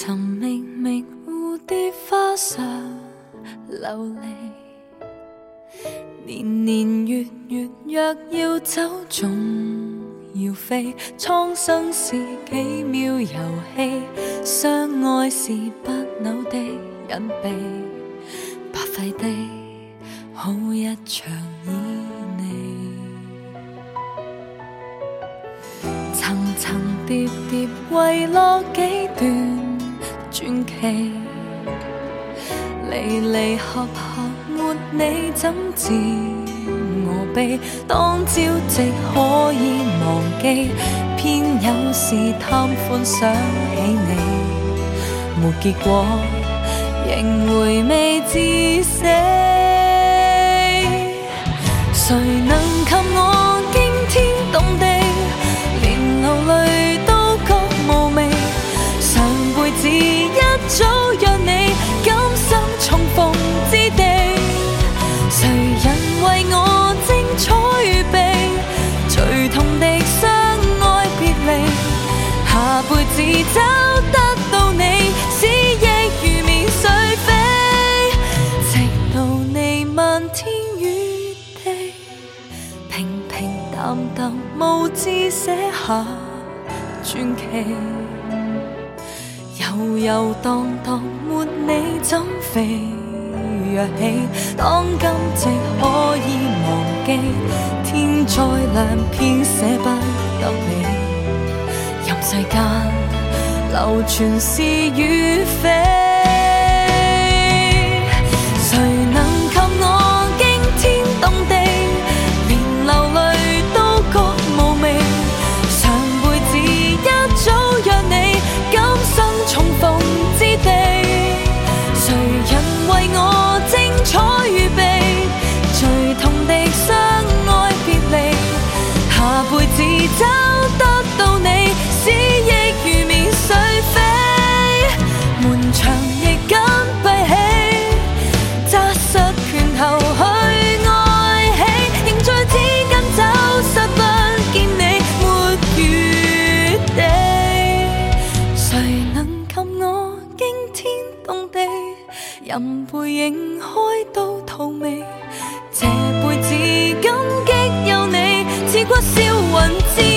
尋覓覓蝴蝶花上流離，年年月月若要走總要飛，蒼生是奇妙遊戲，相愛是不朽的隱秘，白費的好一場旖旎，層層疊疊遺落幾段傳奇，離離合合沒你怎知我悲，當朝夕可以忘記，偏有時貪歡想起你，沒結果仍回味至死，誰能及我驚天動地，連流淚都覺無味，上輩子一早約你，今生重逢之地，誰人為我精彩預備，最痛的相愛別離，下輩子找得到你，思憶如棉絮飛，直到你漫天雨地，平平淡淡無字寫下傳奇，遊遊蕩蕩沒你怎飛躍起，當今夕可以忘記，天再亮偏捨不得你，任世間流傳是與非，誰能及我驚天動地，連流淚都覺無味，上輩子一早約你，今生重逢之地，誰人為我精彩預備，最痛的相愛別離，下輩子找得到你，思憶如棉絮飛，門牆亦緊閉起，揸實拳頭去愛起，凝聚至今走失不見你，沒餘地，誰能及我驚天動地，任背影開到荼蘼，這輩子感激有你，似骨銷魂之